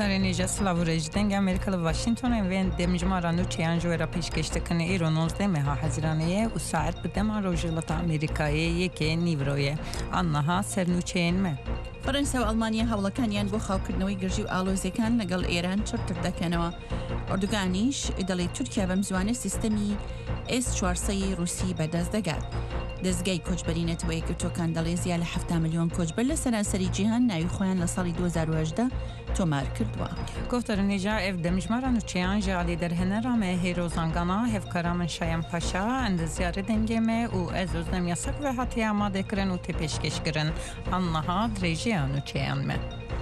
گفتار نیجا سلاوریج دنگ امریکا واشنطن وین دمجمارا نوچیان جویرا پیشکشته کنه ایرو 19 مها حزیرانه و ساعت بدما روجلت امریکایی یکی نیورویه آنها سر نوچین ما فرنسا و ئەڵمانیا هەوڵەکانیان بۆ خاوکردنەوەی گرژی و ئاڵۆزیەکان لەگەڵ ئێران چڕتر دەکەنەوە. ئۆردوگانیش دەڵێ تورکیا بەم زوانە سیستەمی S-400 رووسی بەدەست دەگات. دەستگای کۆچبەری نەتەوە یەکگرتوەکان دەڵێ زیاد لە 7 ملیۆن کۆچبەر لە سەرانسەری جیهان ناوی خۆیان لە ساڵی 2018 تۆمار کردووە. گفتار نیجا ئەف دەمژمارە نوچیان ژاڵی دەرهێنەرامە هێرۆزانگانە هێفکارا من شایان پاشا ئەندزیارە دەنگێمە و ئەزۆز نەمیاسەک بە هاتی ئامادەکردن و تێپێشکەشکردن ئەنها درێژیان نوچیانمە.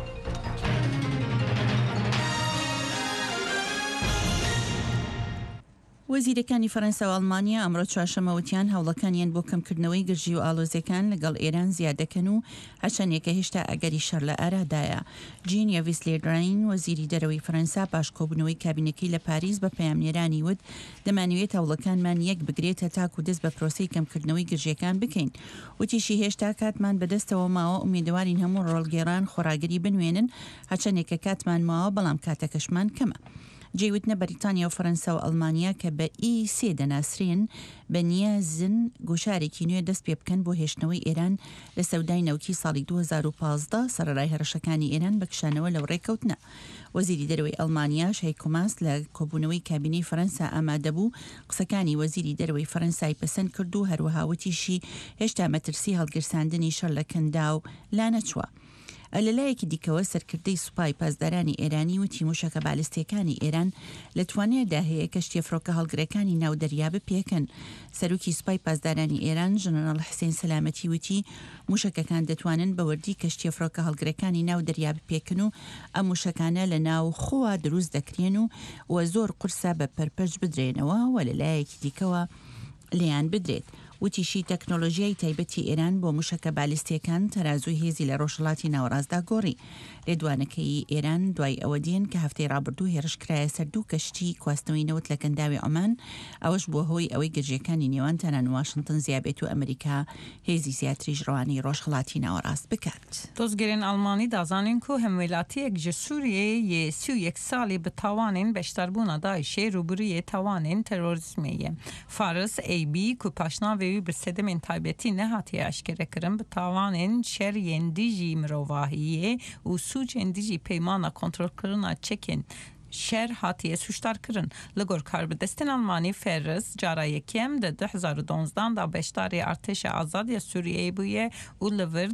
وەزیرەکانی فەرەنسا و ئەڵمانیا ئەمڕۆ چوارشەمەوتیان هەوڵەکانیان بۆ کەمکردنەوەی گرژی و ئاڵۆزیەکان لەگەڵ ئێران زیادەکەن و هەچەندێکە هێشتا ئەگەری شەڕ لە ئارادایە. جین یاڤیس لێدراین وەزیری دەرەوەی فەرەنسا پاش کۆبوونەوەی کابینەکەی لە پاریس بە پەیامنێرانی وت دەمانوێت هەوڵەکانمان یەک بگرێتە تاکو دەست بە پرۆسەی کەمکردنەوەی گرژیەکان بکەین. وتیشی هێشتا کاتمان بەدەستەوە ماوە ئومێدوارین هەموو ڕۆڵگێڕان خۆراگەری بنوێنن هەچەندێکە کاتمان ماوە بەڵام کاتەکەشمان کەمە. جێوتنە بەریتانیا و فەرەنسا و ئەڵمانیا کە بە E3 دەناسرێن بە نیازن گۆشارێکی نوێ دەست پێ بکەن بۆ هێشتنەوەی ئێران لە سەودای نەوکی ساڵی 2015 سەرەڕای هەرشەکانی ئێران بەکشانەوە لەو ڕێکەوتنە. وەزیری دەرەوەی ئەڵمانیا هەیکۆ ماس لە کۆبوونەوەی کابینەی فەرەنسا ئامادەبوو قسەکانی وەزیری دەرەوەی فەرەنسای پەسەند کرد و هەروەها وتیشی هێشتا مەترسی هەڵگرساندنی شەڕ لە کەندا و لا نەچووە. لەلایەکی دیکەوە سەرکردەی سوپای پاسدارانی ئێرانی وتی موشەکە بالستیەکانی ئێران لە توانێدا هەیە کە شتێفرۆکە هەڵگرەکانی ناو دەریا بپێکن. سەرۆکی سوپای پاسدارانی ئێران ژنەرال حسین سەلامەتی وتی موشەکەکان دەتوانن بەوردی کە شتێفرۆکە هەڵگرەکانی ناو دەریا بپێکن و ئەم موشەکانە لە ناو خۆوە دروست دەکرێن و زۆر قورسە بە پەرپەش بدرێنەوە و لەلایەکی دیکەوە لیان بدرێت. وتیشی تەکنۆلۆژیای تایبەتی ئێران بۆ موشەکە بالیستیەکان تەرازوی هێزی لە ڕۆژهڵاتی ناوەڕاستدا گۆڕی. لێدوانەکەی ئێران دوای ئەوە دێن کە هەفتەی ڕابردوو هێرشکرایە سەر دوو کەشتی کواستنەوەی نەوت لە گەنداوی ئۆمان ئەوەش بۆ هۆی ئەوەی گەجیەکانی نێوان تەنان واشنگتن زیابێت و ئەمریکا هێزی زیاتریش ڕەوانی ڕۆژهڵاتی ناوەڕاست بکات. دۆزگەرێن ئەڵمانی دازانین کو هەمویلاتیەک ji Sûriyê 31 salî bi tawanên beşdarbûna Daişê rûbirûyê tawanên terorîzmê. Faris AB ku paşnavê wî bi sedemên taybetî nehatiye eşkerekirin bi tawanên şeriyên dijî mirovahiyê û sûcên dijî peymana kontrolkirina çekên şer hatiye suçdarkirin. Li gor karbidestên Almanî Ferris cara yekem de 2012 da beşdarê artêşa azadiya Sûriyeyê bûye û li vir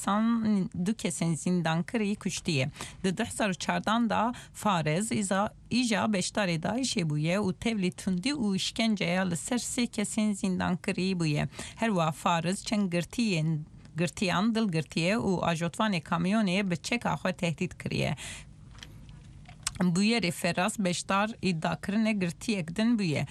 du kesên zindankirî kuştiye. Di 2014 da Faris îja beşdarê Daişê bûye û tevlî tundî û işkenceya li ser sê kesên zindankirî bûye. Her wa Faris çend girtiyan dilgirtiye û ajotvanê kamyonê bi çeka xwe tehdît kiriye. Bûyerê Ferras beşdar îddiakirinê girtiyek din bûye.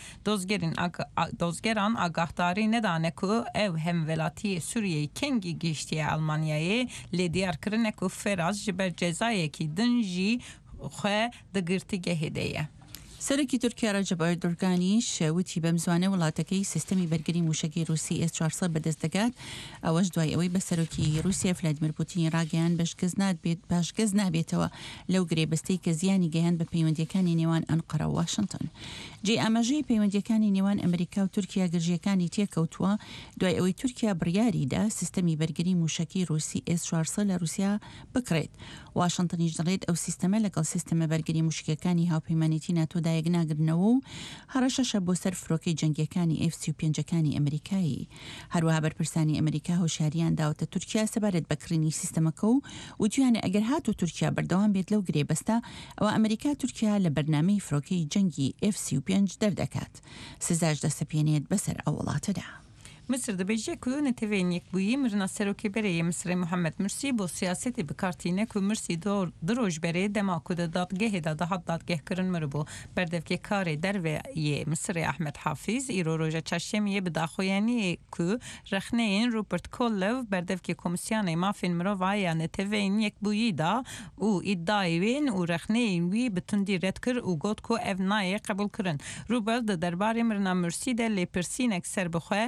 Dozgeran agahdarî nedane ku ev hemwelatiyê Sûriyeyê kengî gihîştiye Almanyayê lê diyarkirine ku Ferras ji ber cezayekî din jî xwe di girtîgehê de ye. سەرۆکی تورکیا ڕەجەب ئەردۆغانیش وتی بەم زوانە وڵاتەکەی سیستەمی بەرگری موشەکی رووسی S-400 بەدەست دەگات. ئەوەش دوای ئەوەی بە سەرۆکی رووسیا ڤلادیمیر پوتینی ڕاگەیان باشگەز نابێتەوە لەو گرێبەستەی کە زیانی گەیان بە پەیوەندیەکانی نێوان ئەنقەرە و واشنگتن. جێ ئاماژەی پەیوەندیەکانی نێوان ئەمریکا و تورکیا گرژیەکانی تێکەوتووە دوای ئەوەی تورکیا بڕیاریدا سیستەمی بەرگری موشەکی رووسی S-400 لە رووسیا بکرێت. واشنگتنیش دەڵێت ئەو سیستەمە لەگەڵ سیستەمە بەرگری موشکەکانی هاوپەیمانێتی ناتۆدا یەکناگرنەوە و هەڕەشەشە بۆ سەر فرۆکەی جەنگیەکانی F-35ەکانی ئەمریکایی. هەروەها بەرپرسانی ئەمریکا هۆشیاریان داوەتە تورکیا سەبارەت بەکڕینی سیستەمەکە و وتیانە ئەگەر هاتو تورکیا بەردەوام بێت لەو گرێبەستە ئەوە ئەمریکا تورکیا لە بەرنامەی فرۆکەی جەنگی F-35 دەردەکات. سزاش دەسەپێنێت بەسەر ئەو وڵاتەدا. مصر دەبێژێ کو نەتەوەین یەکبووی مرنا سەرۆکی بەرەیە مسرê محەممەد مرسی بۆ سیاسەتی بکارتینە ku Mirsî dirojberê dema ku di dadgehê de hat dadgehkirin miribû. Berdevkê karê derveyê Misrê Ahmed Hafîz îro roja çarşemiyê bi daxuyaniyê ku rexneyên Rupert Kollev berdevkê Komîsyonê Mafên Mirovan ya netewên yekbûyî da û îddiayê wên û rexneyên wî bi tundî red kir û got ku ev nayê qebûl kirin. Rupert di derbarê mirna Mirsî de lêpirsînek serbixwe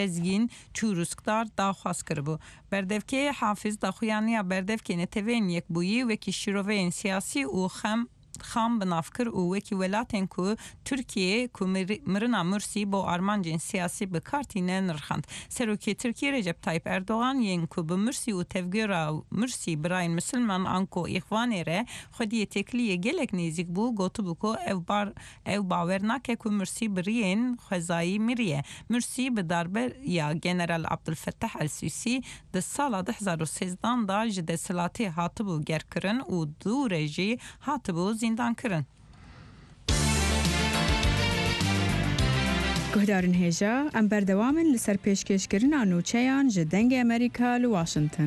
lezgin çuruskdar daxwaz kiribû. Berdevkê Hafîz daxuyaniya berdevkê netewên yekbûyî wekî şîroveyên siyasî û خام بنافکر و وکی ولاتن کو ترکیه کو مرنا مرسی با آرمانجین سیاسی بکارتینه نرخند سروکی ترکیه رجب تایپ اردوغان ین کو به مرسی و تفگیرا مرسی براین مسلمان آنکو اخوانی ره خودی تکلیه گلک نیزیک بو گوتو بکو او باورنا که کو مرسی برین خزایی میریه مرسی به دربر یا جنرال عبدالفتاح السیسی ده سال 2013 دا جده سلاتی هاتبو گرکرن و دو رجی هاتبو زندان کرن. گهدارن هێژا ئەم بەردەوامن لەسەر پێشکەشکردنا نوچەیان ji dengê ئەمریکا li Washington.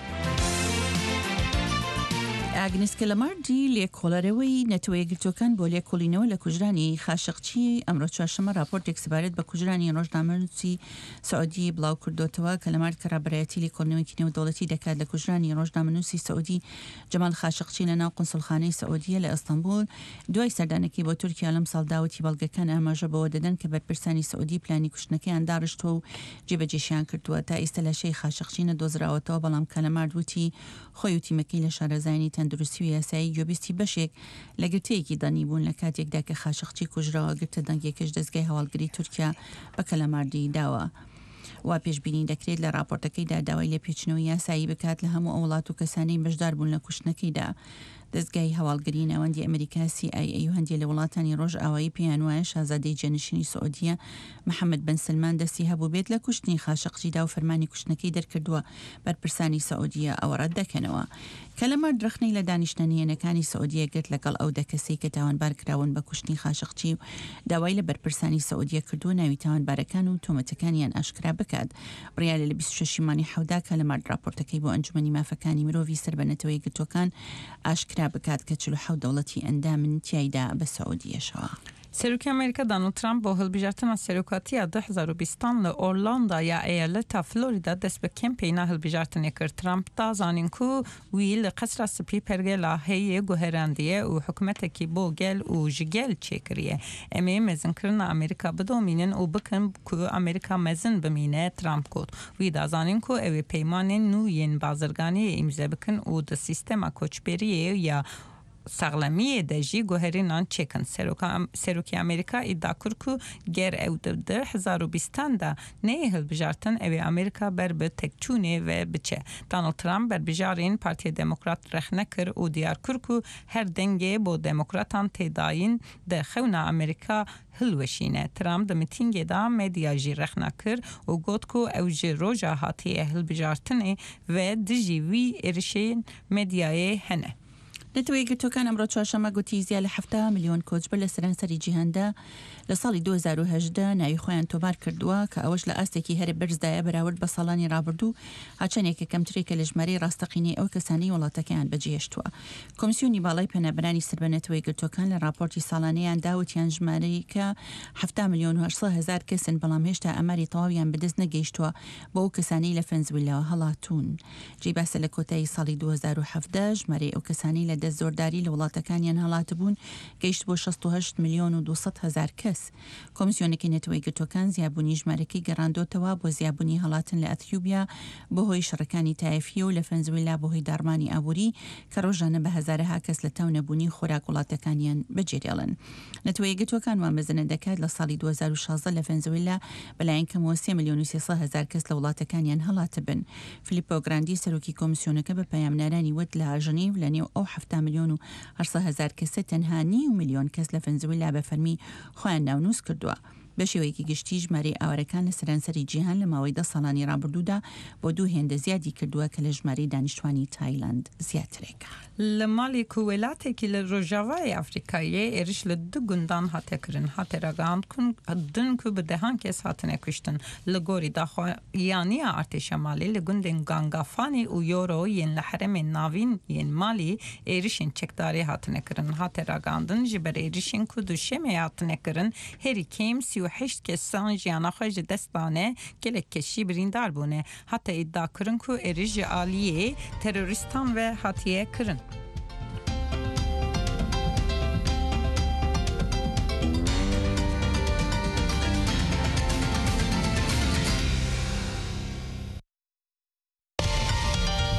ئاگنس کەلەماردی لێکۆڵەرەوەی نەتەوەی گرتوەکان بۆ لێکۆڵینەوە لە کوژرانی خاشقچی ئەمڕۆ چوارشەممە راپۆرتێک سەبارەت بە کوژرانی ڕۆژنامەنووسی سعودی بڵاو کردوتەوە کەلەمارد کە ڕابەرایەتی لێکۆڵینەوەی نێودەوڵەتی دەکات لە کوژرانی ڕۆژنامەنووسی سعودی جەمال خاشقچی لە ناو قونسڵخانەی سعودیە لە ئەستەمبول دوای سەردانێکی بۆ تورکیا لەم ساڵداوەتی بەڵگەکان ئاماژە بەوە دەدەن کە بەرپرسانی سعودی پلانی کوشتنەکەیان داڕشتووە و جێبەجێشیان کردووە تا ئێستا لەشەی خاشقچی نەدۆزراوەتەوە بەڵام کەلەمارد وتی خۆی و تیمەکەی لە شارەزایانی تەندروستی و یاسایی گوێبیستی بەشێک لە گرتەیەکی دانی بوون لە کاتێکدا کە خاشقچی کوژراوە گرتە دەنگێکش دەستگای هەواڵگری تورکیا بە کەلەماردی داوە. وا پێشبینی دەکرێت لە راپۆرتەکەیدا داوای لە پێچنەوەی یاسایی بکات لە هەموو ئەوڵات و کەسانەی بەشدار بوون لە کوشتنەکەیدا. دەستگای هەواڵگری ناوەندی ئەمریکا CIA و هەندێک لە وڵاتانی ڕۆژ ئاوایی پێیان وایە شازادەی جێنشینی سعودیە محەممەد بن سلمان دەستی هەبوو بێت لە کوشتنی خاشقچیدا و فەرمانی کوشتنەکەی دەرکردووە بەرپرسانی سعودیە ئەوە ڕەت دەکەنەوە کە لەمە درەخنەی لە دانیشتنیێنەکانی سعودیە گرت لەگەڵ ئەو دەکەسەی کە تاوانبار کراون بە کوشتنی خاشقچی و داوای لە بەرپرسانی سعودیە کردووە ناوی تاوانبارەکان و تۆمەتەکانیان ئاشکرا بکات بڕیالە لە 26 مانی حەودا کە لەمارد راپۆرتەکەی بۆ ئەنجومەنی مافەکانی مرۆڤی سەر بە نەتەوەی گرتوەکان ئاشکرا بکات کە 47 دەوڵەتی ئەندامن تیایدا بە سعودیەشەوە. سەرۆکی ئەمریکا دۆناڵد ترامپ بۆ هەڵبژاردنە سەرۆکاتیە 2020 لە ئۆرلاندە یا ئەیالەتە فلۆریدا دەست بە کەمپێینا هەڵبژاردنێ کرد. ترامپ دازانین کو وی لە قەسرا سپی پەرگێلا هەیە گوهێراندیە و حکومەتێکی بۆ گەل و ژ گەل چێکریە. ئەمێ مەزنکردنە ئەمریکا بدۆمینن و بکەن کو ئەمریکا مەزن بمینە ترامپ گوت. وی دازانین کو ئەوێ پەیمانên نو yên بازرگانیە ئیمزە بکن و د سیستەما کۆچبێریە یا ساغلمیه دجی گوهرینان چکن سروکی امریکا ادعا کرد که گر او ده 2020 دا نه هلبجارتن اوی امریکا بر به تکچونه و بچه. دونالد ترامپ بر بجارین پارتی دموکرات رخنه کرد و دیار کرد که هر دنگه با دموکراتان تداین ده خونه امریکا هلوشینه. ترامپ ده میتینگ دا مدیا جی رخنه کرد و گفت که او جی روژا هاتی هلبجارتنه و دجی وی ارشین مدیای هنه. نەتەوەی گرتوەکان ئەمڕۆ چوارشەممە گوتی زیاد لە 7 میلیۆن کۆچبەر لە سەرانسەری جیهاندا لە ساڵی 2018 ناوی خۆیان تۆمار کردووە کە ئەوەش لە ئاستێکی هەرە بەرزدایە بەراورد بە ساڵانی ڕابردوو هاچەنێکە کەمترێکە لە ژمارەی ڕاستەقینەی ئەو کەسانی وڵاتەکەیان بەجێهێشتووە. کۆمیسیۆنی باڵای پەنابەرانی سەر بە نەتەوەی گرتوەکان لە راپۆرتی ساڵانەیان داوتیان ژمارەیەکە 7,800,000 کەسن بەڵام هێشتا ئەماری تەواویان بەدەست نەگەیشتووە بۆ ئەو کەسانی لە فەنزویلاوە هەڵاتون. جێ باسە لە کۆتایی ساڵی 2017 ژمارەی ئەو کەسانی لە دەست زۆرداری لە وڵاتەکانیان هەڵات بوون گەیشت بۆ 68 میلیۆن و 200,000 کەس. کۆمیسیۆنێکی نەتەوەی گرتوەکان زیابوونی ژمارەکەی گەڕاندۆتەوە بۆ زیابوونی هەڵاتن لە ئەتیوبیا بەهۆی شەڕەکانی تایفیە و لە فەنزویلا بەهۆی داڕمانی ئابووری کە ڕۆژانە بە هەزارەها کەس لە تاو نەبوونی خۆراک وڵاتەکانیان بەجێدێڵن. نەتەوەی گرتوەکان وامەزنە دەکات لە ساڵی 2016 لە فەنزویلا بەلایەن کەمەوە 3,300,000 کەس لە وڵاتەکانیان هەڵاتە بن. فلیپۆ گراندی سەرۆکی کۆمیسیۆنەکە بە پەیامنەرانی وت لە ژنیڤ لە نێو ئەو 7,800,000 کەسە تەنها 9 میلیۆن کەس لە فەنزویلا بە فەرمی خۆیان ناونووس کردووە. بە شێوەیەکی گشتی ژمارەی ئاوارەکان لە سەرانسەری جیهان لە ماوەی 10 ساڵانی ڕابردوودا بۆ 2 هێندە زیادی کردووە کە لە ژمارەی دانیشتوانی تایلاند زیاترێکە. لە مالی کوێلاتێکی لە ڕۆژاوای ئەفریقایە ئێریش لە 2 گوندان هاتەکردن هاتێراگاندن کو بە دەهان کەس هاتنە کوشتن لە گۆری داخوایانیە ئارتێشە مالی لە گوندên گانگافانی و یۆرۆ یên لە حرەمên navîn yên malî êrişên çekdarî hatine kirin hatêragandin ji ber êrişên ku duşemê hatine kirin herî kêm 38 kesan jiyana xwe ji dest dane gelek keşî birîndar bûne hata iddia kirin ku êriş ji aliyê teröristan ve hatiye kirin.